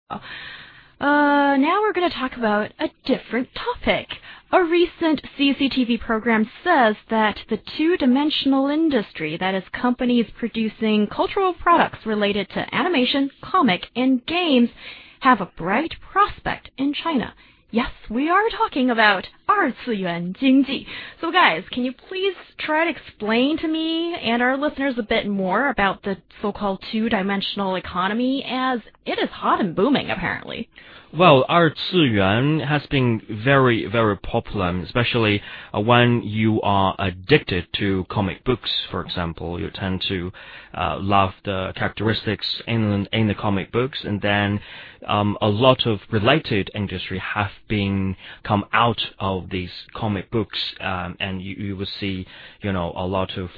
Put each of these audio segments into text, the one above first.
Now we're going to talk about a different topic. A recent CCTV program says that the two-dimensional industry, that is companies producing cultural products related to animation, comic, and games, have a bright prospect in China. Yes, we are talking about 二次元经济. So guys, can you please try to explain to me and our listeners a bit more about the so-called two-dimensional economy, as it is hot and booming apparently? Well, 二次元 has been very, very popular, especially when you are addicted to comic books, for example. You tend to love the characteristics in the comic books, and then a lot of related industry have been come out of these comic books, and you will see, a lot of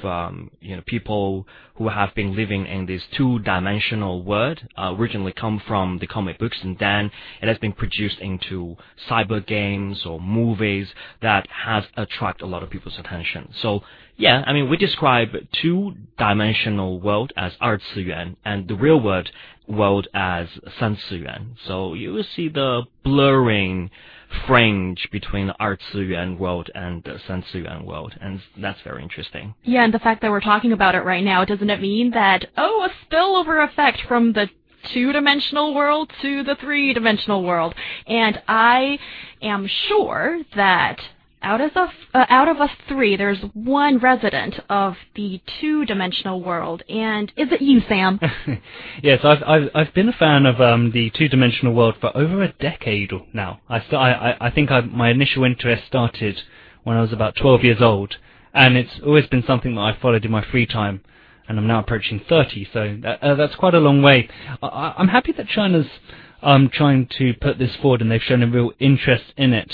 people who have been living in this two-dimensional world originally come from the comic books, and then it has been produced into cyber games or movies that has attracted a lot of people's attention. So yeah, I mean, we describe two-dimensional world as 二次元 and the real world as 三次元. So you will see the blurring fringe between the 二次元 world and the 三次元 world, and that's very interesting. Yeah, and the fact that we're talking about it right now, doesn't it mean that, a spillover effect from the two-dimensional world to the three-dimensional world? And I am sure that out of us three, there's one resident of the two-dimensional world, and is it you, Sam? Yes, I've been a fan of the two-dimensional world for over a decade now. I think my initial interest started when I was about 12 years old, and it's always been something that I followed in my free time. And I'm now approaching 30, so that's quite a long way. I'm happy that China's trying to put this forward, and they've shown a real interest in it.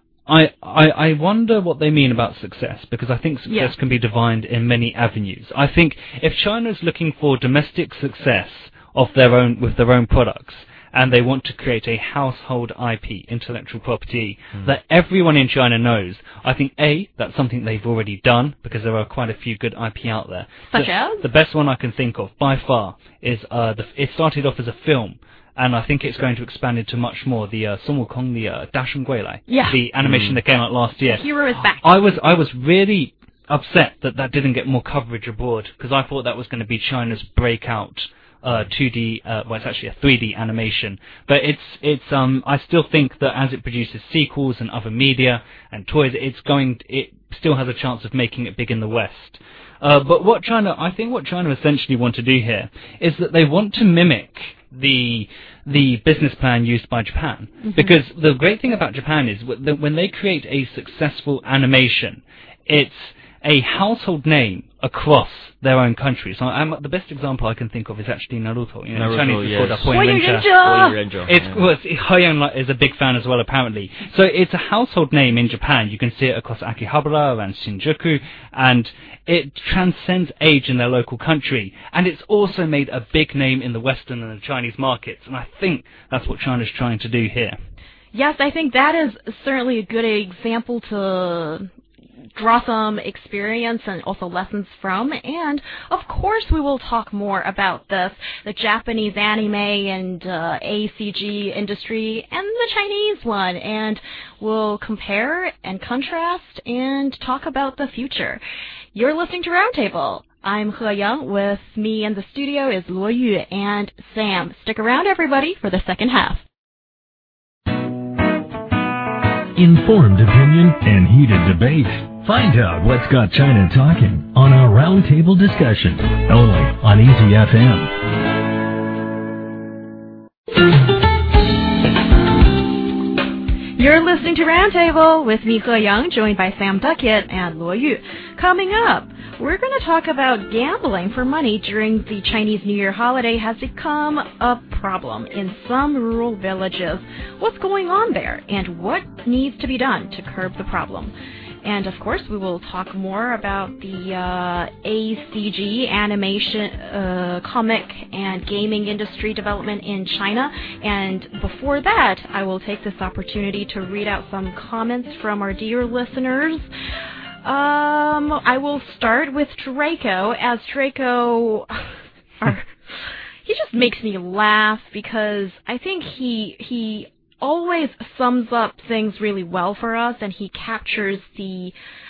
I wonder what they mean about success, because I think success can be defined in many avenues. I think if China is looking for domestic success of their own with their own products, and they want to create a household IP, intellectual property, that everyone in China knows, I think that's something they've already done, because there are quite a few good IP out there. Such as? The best one I can think of, by far, is it started off as a film, and I think it's going to expand into much more. The Sun Wukong, the Da Sheng Gui Lai, the animation that came out last year. The hero is back. I was really upset that didn't get more coverage abroad, because I thought that was going to be China's breakout 2D, it's actually a 3D animation. But it's I still think that as it produces sequels and other media and toys, it still has a chance of making it big in the West. But what China essentially want to do here is that they want to mimic the business plan used by Japan. Because the great thing about Japan is that when they create a successful animation, it's a household name across their own country. So the best example I can think of is actually Naruto. Naruto, Chinese is called yes. Huoyong Huoyong is a big fan as well, apparently. So it's a household name in Japan. You can see it across Akihabara and Shinjuku, and it transcends age in their local country. And it's also made a big name in the Western and the Chinese markets. And I think that's what China's trying to do here. Yes, I think that is certainly a good example to draw some experience and also lessons from. And of course we will talk more about the Japanese anime and ACG industry and the Chinese one, and we'll compare and contrast and talk about the future. You're listening to Roundtable. I'm He Yang. With me in the studio is Luo Yu and Sam. Stick around, everybody, for the second half. Informed opinion and heated debate. Find out what's got China talking on our Roundtable discussion, only on Easy FM. You're listening to Roundtable with me, He Yang, joined by Sam Duckett and Luo Yu. Coming up, we're going to talk about gambling for money during the Chinese New Year holiday has become a problem in some rural villages. What's going on there, and what needs to be done to curb the problem? And, of course, we will talk more about the ACG, animation, comic, and gaming industry development in China. And before that, I will take this opportunity to read out some comments from our dear listeners. I will start with Draco, as Draco... he just makes me laugh because I think he always sums up things really well for us, and he captures the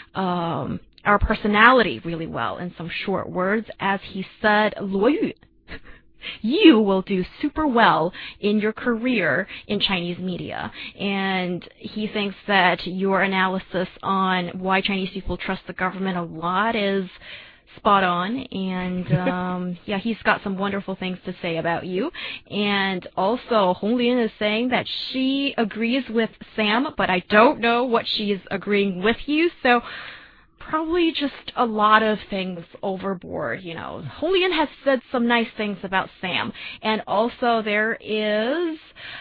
our personality really well in some short words. As he said, 罗玉, you will do super well in your career in Chinese media. And he thinks that your analysis on why Chinese people trust the government a lot is spot on, and yeah, he's got some wonderful things to say about you. And also, Hong Lin is saying that she agrees with Sam, but I don't know what she's agreeing with you, so probably just a lot of things overboard, you know. Hong Lin has said some nice things about Sam, and also there is...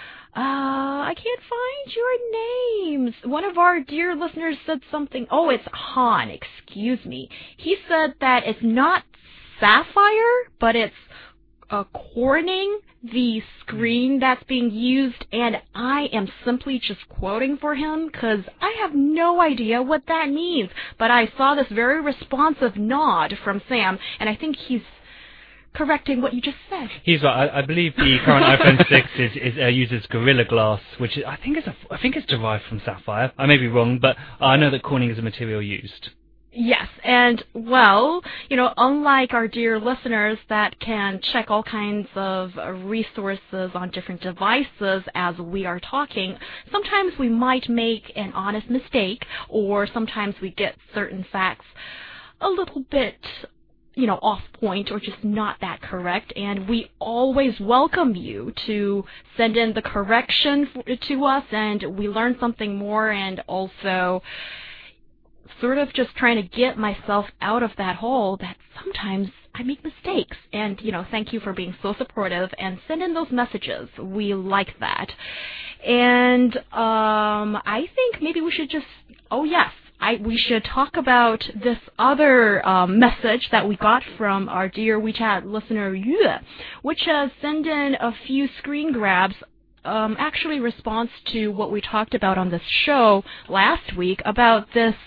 I can't find your names. One of our dear listeners said something. Oh, it's Han. Excuse me. He said that it's not Sapphire, but it's Corning, the screen that's being used, and I am simply just quoting for him because I have no idea what that means. But I saw this very responsive nod from Sam, and I think he's correcting what you just said. He's right. I believe the current iPhone 6 uses Gorilla Glass, which I think is derived from sapphire. I may be wrong, but I know that Corning is a material used. Yes, and well, you know, unlike our dear listeners that can check all kinds of resources on different devices as we are talking, sometimes we might make an honest mistake, or sometimes we get certain facts a little bit, you know, off point or just not that correct, and we always welcome you to send in the correction to us, and we learn something more, and also sort of just trying to get myself out of that hole that sometimes I make mistakes. And, you know, thank you for being so supportive and send in those messages. We like that. And I think maybe we should just, we should talk about this other message that we got from our dear WeChat listener Yue, which has sent in a few screen grabs, actually response to what we talked about on this show last week about this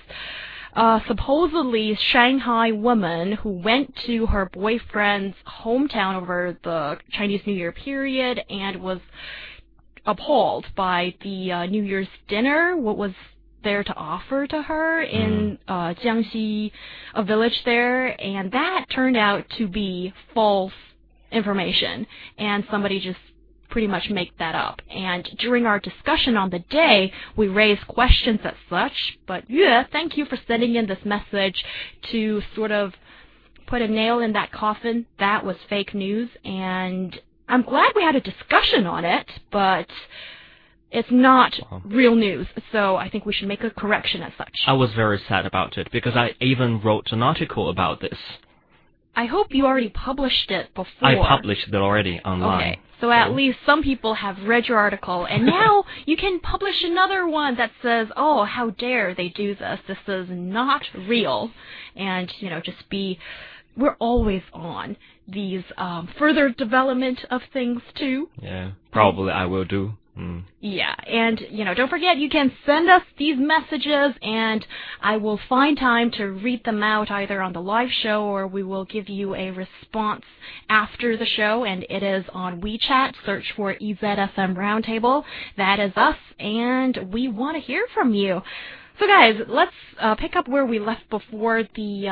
supposedly Shanghai woman who went to her boyfriend's hometown over the Chinese New Year period and was appalled by the New Year's dinner, what was there to offer to her in Jiangxi, a village there, and that turned out to be false information, and somebody just pretty much make that up. And during our discussion on the day, we raised questions as such, but Yue, thank you for sending in this message to sort of put a nail in that coffin. That was fake news, and I'm glad we had a discussion on it, but it's not real news, so I think we should make a correction as such. I was very sad about it because I even wrote an article about this. I hope you already published it before. I published it already online. Okay, so at least some people have read your article, and now you can publish another one that says, oh, how dare they do this? This is not real. And, you know, just we're always on these further development of things, too. Yeah, probably I will do. Yeah, and, you know, don't forget you can send us these messages, and I will find time to read them out either on the live show or we will give you a response after the show, and it is on WeChat. Search for EZFM Roundtable. That is us, and we want to hear from you. So, guys, let's pick up where we left before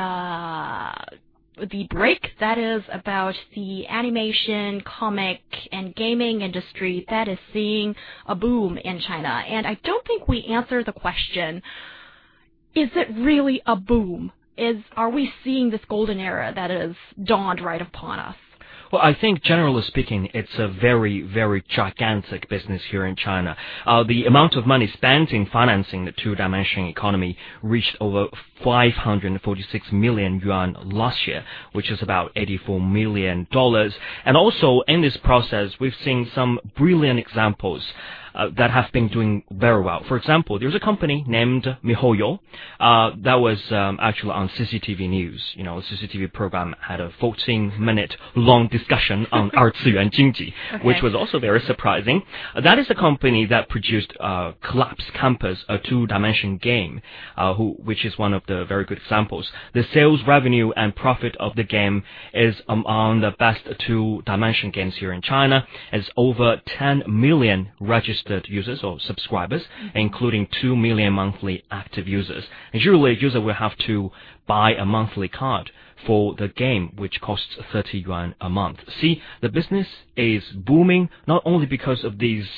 the break. That is about the animation, comic, and gaming industry that is seeing a boom in China. And I don't think we answered the question, is it really a boom? Are we seeing this golden era that is dawned right upon us? Well, I think generally speaking, it's a very, very gigantic business here in China. The amount of money spent in financing the two-dimension economy reached over 546 million yuan last year, which is about $84 million. And also in this process, we've seen some brilliant examples that have been doing very well. For example, there's a company named MiHoYo that was actually on CCTV News. You know, the CCTV program had a 14-minute long discussion on 二次元经济, which was also very surprising. That is a company that produced Collapse Campus, a two-dimension game, which is one of the very good examples. The sales revenue and profit of the game is among the best two-dimension games here in China. It's over 10 million registered users or subscribers, including 2 million monthly active users. And usually, a user will have to buy a monthly card for the game, which costs 30 yuan a month. See, the business is booming not only because of these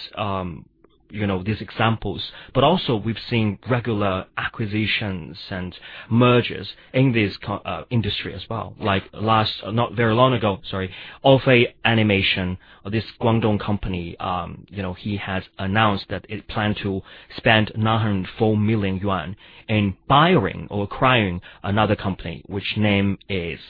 these examples, but also we've seen regular acquisitions and mergers in this industry as well. Like not very long ago, Orfei Animation, this Guangdong company, he has announced that it planned to spend 904 million yuan in buying or acquiring another company, which name is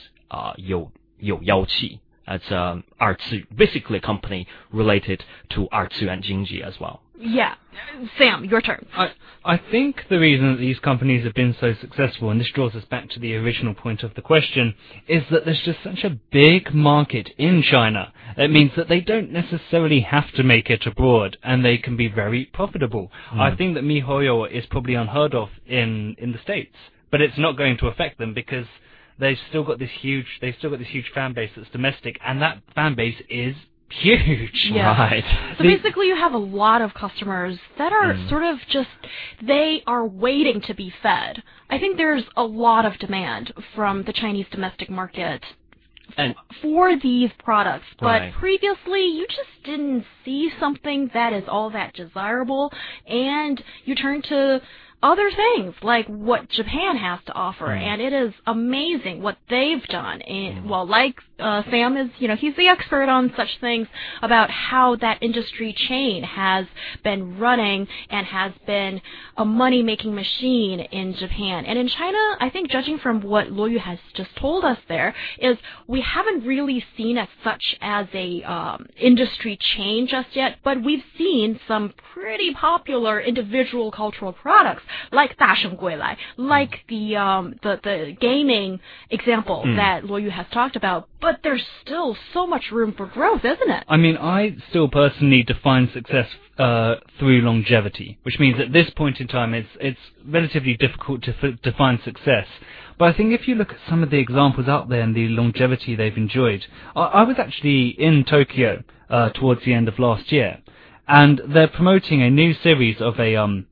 Youyaoqi. It's basically a company related to 二次元经济 as well. Yeah. Sam, your turn. I think the reason that these companies have been so successful, and this draws us back to the original point of the question, is that there's just such a big market in China. It means that they don't necessarily have to make it abroad, and they can be very profitable. I think that MiHoYo is probably unheard of in the States, but it's not going to affect them because they've still got this huge fan base that's domestic, and that fan base is huge. Yeah. Right. So basically you have a lot of customers that are sort of just, they are waiting to be fed. I think there's a lot of demand from the Chinese domestic market for these products, but previously you just didn't see something that is all that desirable, and you turn to other things like what Japan has to offer, and it is amazing what they've done. And well, like Sam is, he's the expert on such things about how that industry chain has been running and has been a money-making machine in Japan. And in China, I think judging from what Luoyu has just told us there, is we haven't really seen as such as a industry chain just yet, but we've seen some pretty popular individual cultural products like 大圣归来, like the gaming example that Luoyu has talked about, but there's still so much room for growth, isn't it? I mean, I still personally define success through longevity, which means at this point in time it's relatively difficult to define success. But I think if you look at some of the examples out there and the longevity they've enjoyed, I was actually in Tokyo towards the end of last year, and they're promoting a new series of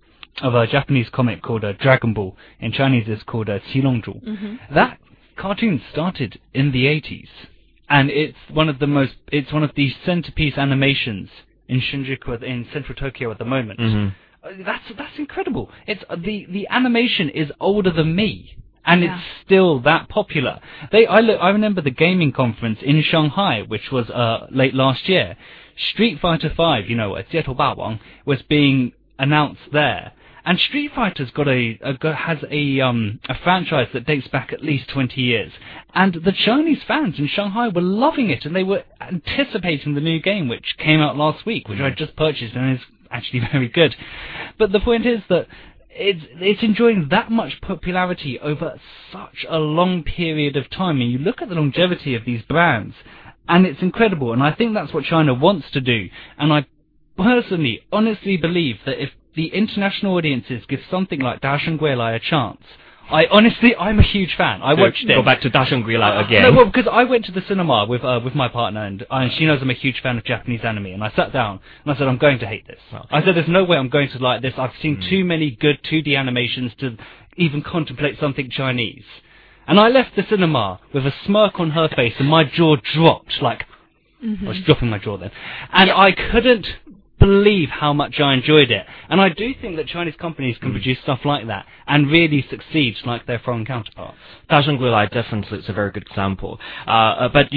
a Japanese comic called Dragon Ball. In Chinese it's called Qilongzhu. That cartoon started in the 80s, and it's one of the centerpiece animations in Shinjuku, in central Tokyo at the moment. That's incredible. It's the animation is older than me, and it's still that popular. I remember the gaming conference in Shanghai, which was late last year. Street Fighter V, Jietou Bawang, was being announced there. And Street Fighter's has a franchise that dates back at least 20 years. And the Chinese fans in Shanghai were loving it, and they were anticipating the new game, which came out last week, which I just purchased and is actually very good. But the point is that it's enjoying that much popularity over such a long period of time. And you look at the longevity of these brands, and it's incredible. And I think that's what China wants to do. And I personally, honestly believe that if the international audiences give something like 大圣归来 a chance, I'm a huge fan. I watched it. Go back to 大圣归来 again. No, well, because I went to the cinema with my partner, and she knows I'm a huge fan of Japanese anime, and I sat down and I said, I'm going to hate this. I said, there's no way I'm going to like this. I've seen too many good 2D animations to even contemplate something Chinese. And I left the cinema with a smirk on her face, and my jaw dropped, I was dropping my jaw then. And I couldn't believe how much I enjoyed it. And I do think that Chinese companies can produce stuff like that and really succeed like their foreign counterparts. 大圣归来 definitely is a very good example. But,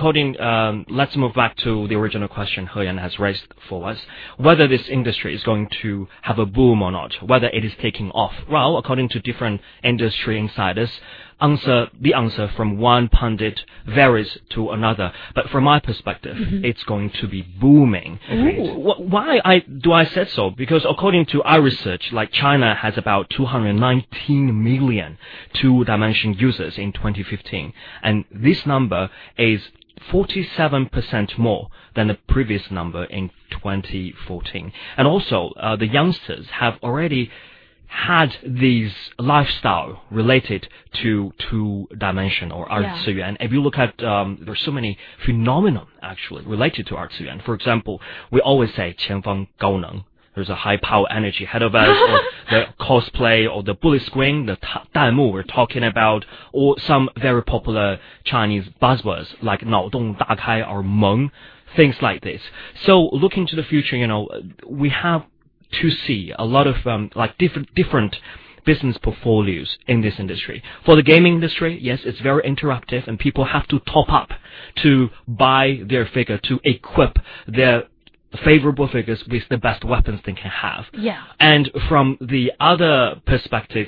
let's move back to the original question He Yan has raised for us, whether this industry is going to have a boom or not, whether it is taking off. Well, according to different industry insiders, the answer from one pundit varies to another. But from my perspective, it's going to be booming. Why do I say so? Because according to our research, China has about 219 million two-dimension users in 2015, and this number is 47% more than the previous number in 2014. And also, the youngsters have already had these lifestyle related to two-dimension or arts yuan. If you look at, there's so many phenomenon actually related to arts yuan. For example, we always say 前方高能. There's a high power energy ahead of us, or the cosplay, or the bullet screen, the 弹幕 we're talking about, or some very popular Chinese buzzwords like 脑洞大开 or 萌, things like this. So looking to the future, we have to see a lot of like different business portfolios in this industry. For the gaming industry, yes, it's very interactive, and people have to top up to buy their figure to equip their favorable figures with the best weapons they can have. Yeah. And from the other perspective,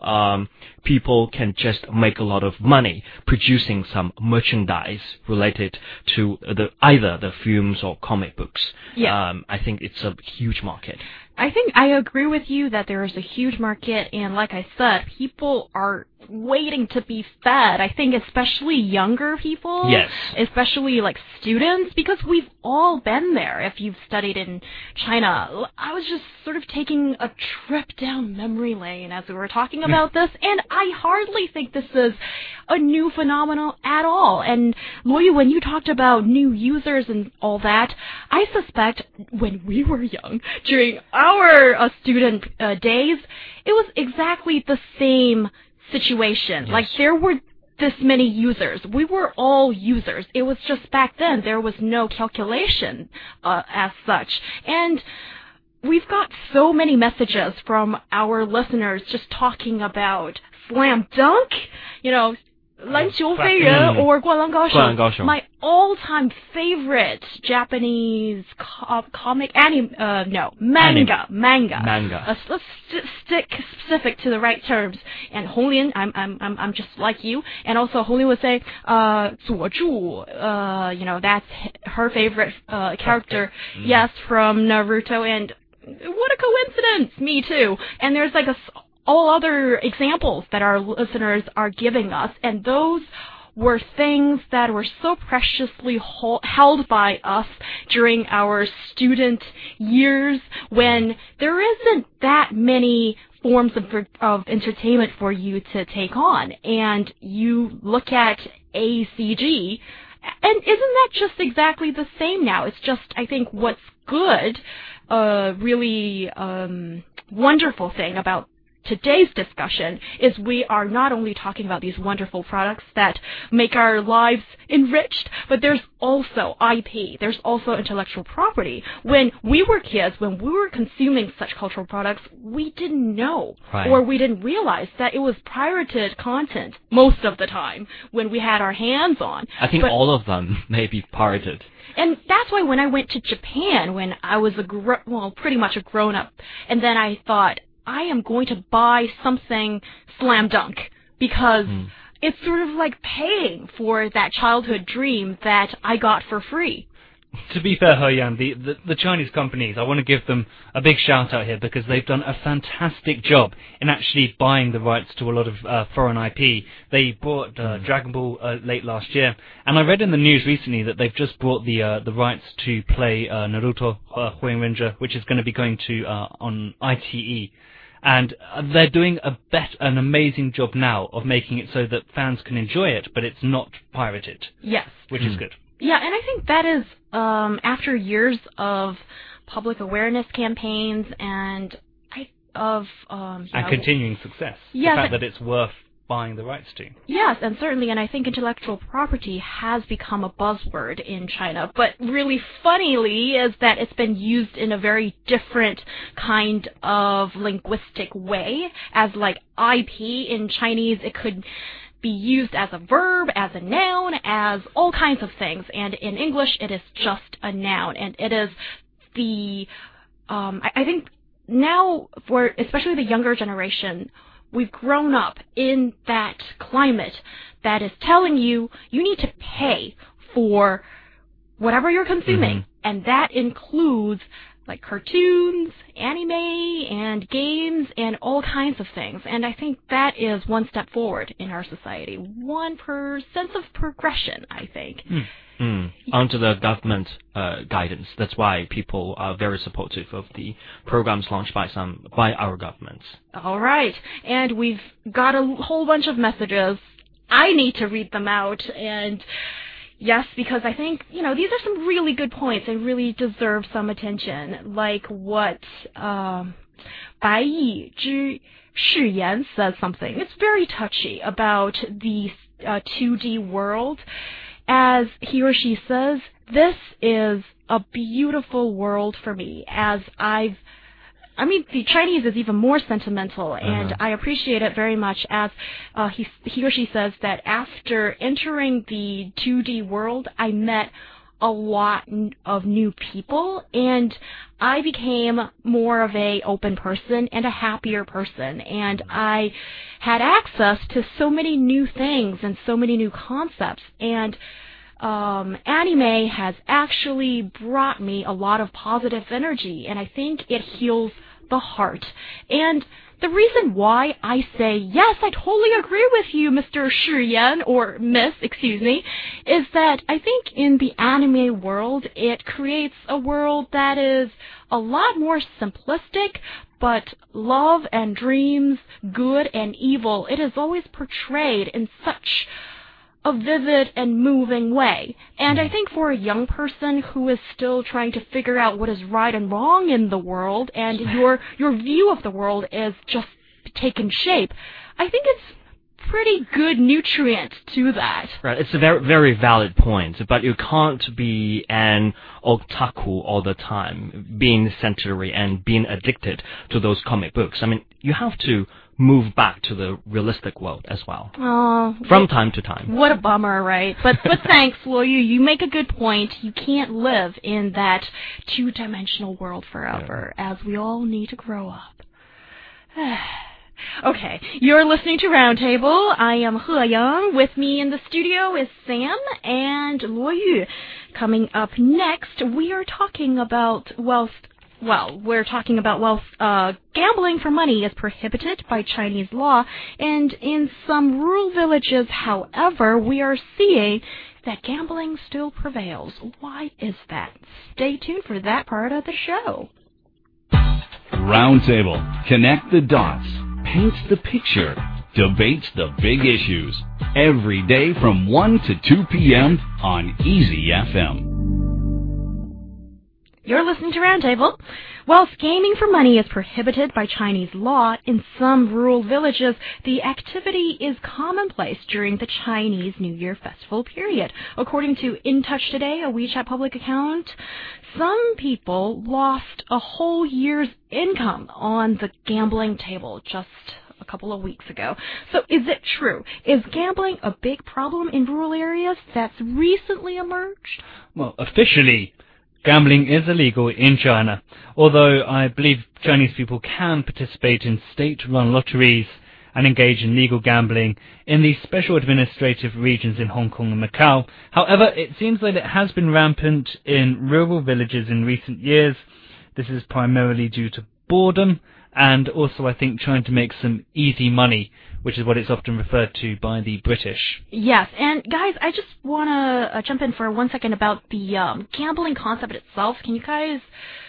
people can just make a lot of money producing some merchandise related to either the films or comic books. Yeah. I think it's a huge market. I think I agree with you that there is a huge market, and like I said, people are waiting to be fed. I think especially younger people, yes, especially like students, because we've all been there. If you've studied in China, I was just sort of taking a trip down memory lane as we were talking about this, and I hardly think this is a new phenomenon at all. And Luoyu, when you talked about new users and all that, I suspect when we were young, during our student days, it was exactly the same situation. Yes. Like there were this many users. We were all users. It was just back then there was no calculation as such. And we've got so many messages from our listeners just talking about Slam Dunk, 篮球飞人 or 灌篮高手. My all-time favorite Japanese manga. Let's stick specific to the right terms. And Honglin, I'm just like you. And also Honglin would say, 佐助, that's her favorite character. Yes, from Naruto. And what a coincidence! Me too. And there's like all other examples that our listeners are giving us, and those were things that were so preciously held by us during our student years when there isn't that many forms of entertainment for you to take on. And you look at ACG, and isn't that just exactly the same now? It's just, I think, what's good, really wonderful thing about today's discussion is we are not only talking about these wonderful products that make our lives enriched, but there's also IP, there's also intellectual property. When we were kids, when we were consuming such cultural products, we didn't know, or we didn't realize that it was pirated content most of the time when we had our hands on. I think all of them may be pirated. And that's why when I went to Japan, when I was pretty much a grown-up, and then I thought, I am going to buy something Slam Dunk because it's sort of like paying for that childhood dream that I got for free. To be fair, He Yang, the Chinese companies, I want to give them a big shout out here because they've done a fantastic job in actually buying the rights to a lot of foreign IP. They bought Dragon Ball late last year, and I read in the news recently that they've just bought the rights to play Naruto Huang Ranger, which is going to be going to on ITE. And they're doing an amazing job now of making it so that fans can enjoy it, but it's not pirated. Yes. Which is good. Yeah, and I think that is, after years of public awareness campaigns and continuing success. Yes, the fact that it's worth buying the rights to. Yes, and certainly, and I think intellectual property has become a buzzword in China, but really funnily is that it's been used in a very different kind of linguistic way. As like IP in Chinese, it could be used as a verb, as a noun, as all kinds of things, and in English it is just a noun, and it is the, I think now for especially the younger generation, we've grown up in that climate that is telling you need to pay for whatever you're consuming. And that includes like cartoons, anime, and games, and all kinds of things. And I think that is one step forward in our society. Sense of progression, I think. Under the government guidance. That's why people are very supportive of the programs launched by our governments. All right. And we've got a whole bunch of messages. I need to read them out. And yes, because I think, these are some really good points and really deserve some attention. Like what Bai Yi Zhi Shiyan says something. It's very touchy about the 2D world. As he or she says, this is a beautiful world for me, as the Chinese is even more sentimental, and I appreciate it very much, as he or she says that after entering the 2D world, I met a lot of new people, and I became more of a open person and a happier person, and I had access to so many new things and so many new concepts, and anime has actually brought me a lot of positive energy, and I think it heals the heart. And the reason why I say, yes, I totally agree with you, Mr. Shiyan, or Miss, excuse me, is that I think in the anime world, it creates a world that is a lot more simplistic, but love and dreams, good and evil, it is always portrayed in such a vivid and moving way. And I think for a young person who is still trying to figure out what is right and wrong in the world, and your view of the world is just taking shape, I think it's pretty good nutrient to that. Right, it's a very, very valid point, but you can't be an otaku all the time, being century and being addicted to those comic books. I mean, you have to move back to the realistic world as well. From time to time. What a bummer, right? But thanks, Luoyu. You make a good point. You can't live in that two-dimensional world forever, as we all need to grow up. Okay, you're listening to Roundtable. I am He Yang. With me in the studio is Sam and Luoyu. Coming up next, we are talking about gambling for money is prohibited by Chinese law, and in some rural villages, however, we are seeing that gambling still prevails. Why is that? Stay tuned for that part of the show. Roundtable. Connect the dots. Paints the picture. Debates the big issues. Every day from 1 to 2 p.m. on Easy FM. You're listening to Roundtable. Whilst gaming for money is prohibited by Chinese law, in some rural villages, the activity is commonplace during the Chinese New Year festival period. According to In Touch Today, a WeChat public account, some people lost a whole year's income on the gambling table just a couple of weeks ago. So is it true? Is gambling a big problem in rural areas that's recently emerged? Well, officially, gambling is illegal in China, although I believe Chinese people can participate in state-run lotteries and engage in legal gambling in the special administrative regions in Hong Kong and Macau. However, it seems that it has been rampant in rural villages in recent years. This is primarily due to boredom and also, I think, trying to make some easy money, which is what it's often referred to by the British. Yes, and guys, I just want to jump in for 1 second about the gambling concept itself. Can you guys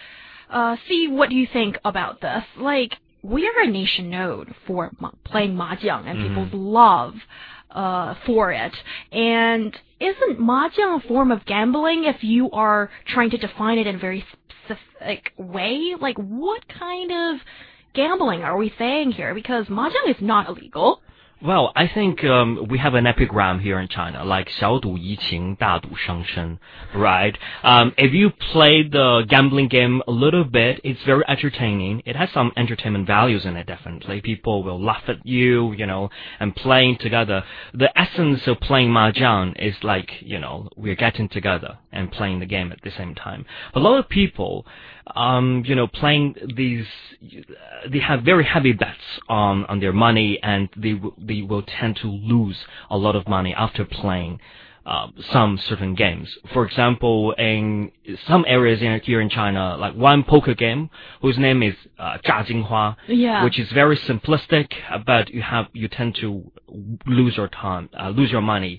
see what you think about this? Like, we are a nation known for playing mahjong and people's love for it. And isn't mahjong a form of gambling if you are trying to define it in a very specific way? Like, what kind of gambling are we saying here? Because mahjong is not illegal. Well, I think we have an epigram here in China, like 小赌怡情,大赌伤身, right? If you play the gambling game a little bit, it's very entertaining. It has some entertainment values in it, definitely. People will laugh at you, and playing together. The essence of playing mahjong is like, we're getting together and playing the game at the same time. A lot of people, playing these, they have very heavy bets on their money, and they will tend to lose a lot of money after playing some certain games. For example, in some areas here in China, like one poker game whose name is 炸金花, which is very simplistic, but you tend to lose your money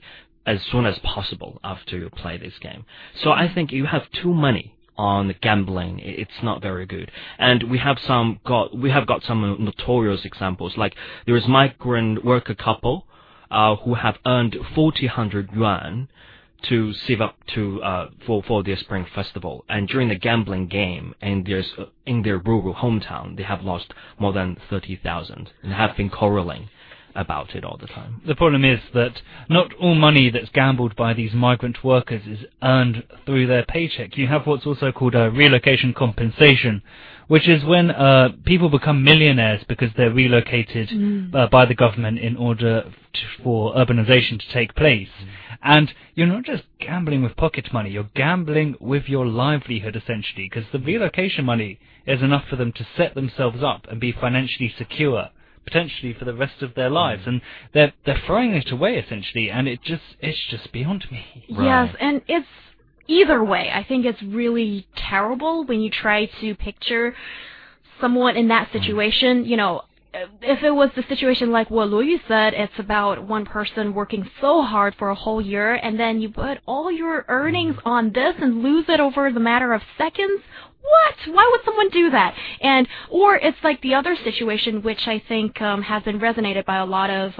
as soon as possible after you play this game. So I think you have too many on gambling, it's not very good. And we have got some notorious examples, like there is migrant worker couple who have earned 4,000 yuan to save up to for their Spring Festival, and during the gambling game in their rural hometown, they have lost more than 30,000 and have been quarreling about it all the time. The problem is that not all money that's gambled by these migrant workers is earned through their paycheck. You have what's also called a relocation compensation, which is when people become millionaires because they're relocated by the government in order for urbanization to take place. And you're not just gambling with pocket money, you're gambling with your livelihood, essentially, because the relocation money is enough for them to set themselves up and be financially secure, potentially for the rest of their lives, and they're throwing it away, essentially, and it's just beyond me. Right. Yes, and it's either way. I think it's really terrible when you try to picture someone in that situation. You know, if it was the situation like what Luoyu said, it's about one person working so hard for a whole year, and then you put all your earnings on this and lose it over the matter of seconds. What? Why would someone do that? Or it's like the other situation, which I think has been resonated by a lot of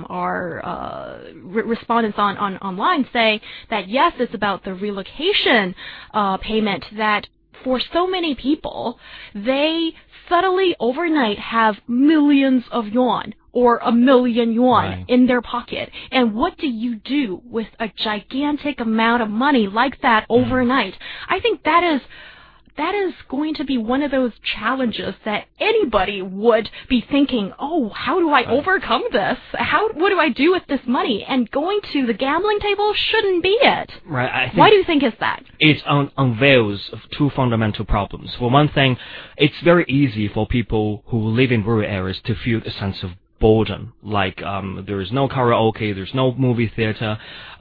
our respondents on online, say that yes, it's about the relocation payment, that for so many people, they suddenly overnight have millions of yuan or 1 million yuan in their pocket. And what do you do with a gigantic amount of money like that overnight? I think that is going to be one of those challenges that anybody would be thinking, oh, how do I overcome this? What do I do with this money? And going to the gambling table shouldn't be it. Right. I think why do you think is that? It unveils two fundamental problems. For one thing, it's very easy for people who live in rural areas to feel a sense of boredom, like there is no karaoke, there's no movie theater,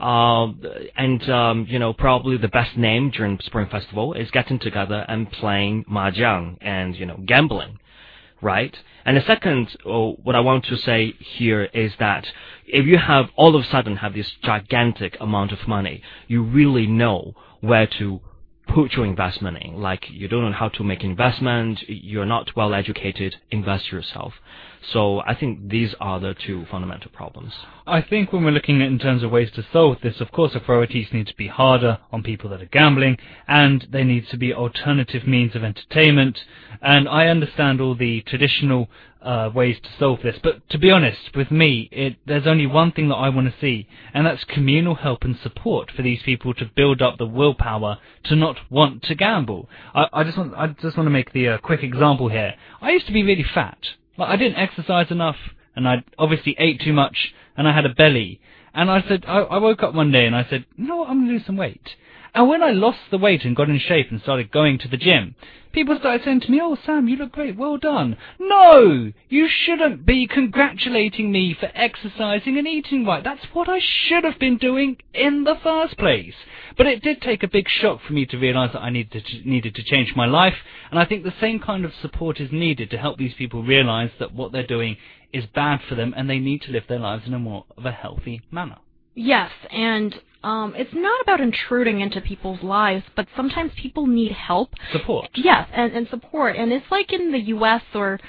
and probably the best name during Spring Festival is getting together and playing mahjong and gambling, right? And the second, what I want to say here is that if you have all of a sudden have this gigantic amount of money, you really know where to put your investment in. Like, you don't know how to make investment, you're not well educated, invest yourself. So I think these are the two fundamental problems. I think when we're looking at in terms of ways to solve this, of course, authorities need to be harder on people that are gambling, and there needs to be alternative means of entertainment. And I understand all the traditional ways to solve this, but to be honest, with me, there's only one thing that I want to see, and that's communal help and support for these people to build up the willpower to not want to gamble. I just want to make the quick example here. I used to be really fat. I didn't exercise enough, and I obviously ate too much, and I had a belly. And I said, I woke up one day and I said, you know what, I'm going to lose some weight. And when I lost the weight and got in shape and started going to the gym, people started saying to me, oh, Sam, you look great, well done. No, you shouldn't be congratulating me for exercising and eating right. That's what I should have been doing in the first place. But it did take a big shock for me to realize that I needed to change my life. And I think the same kind of support is needed to help these people realize that what they're doing is bad for them and they need to live their lives in a more of a healthy manner. Yes, and it's not about intruding into people's lives, but sometimes people need help. Support. Yes, and support. And it's like in the U.S. or,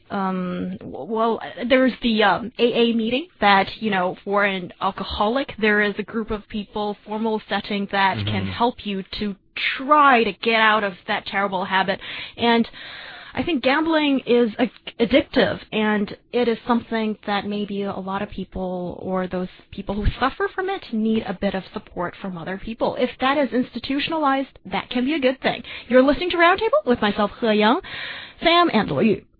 there's the AA meeting that, for an alcoholic, there is a group of people, formal setting, that can help you to try to get out of that terrible habit. And I think gambling is addictive, and it is something that maybe a lot of people, or those people who suffer from it, need a bit of support from other people. If that is institutionalized, that can be a good thing. You're listening to Roundtable with myself, He Yang, Sam, and Luoyu.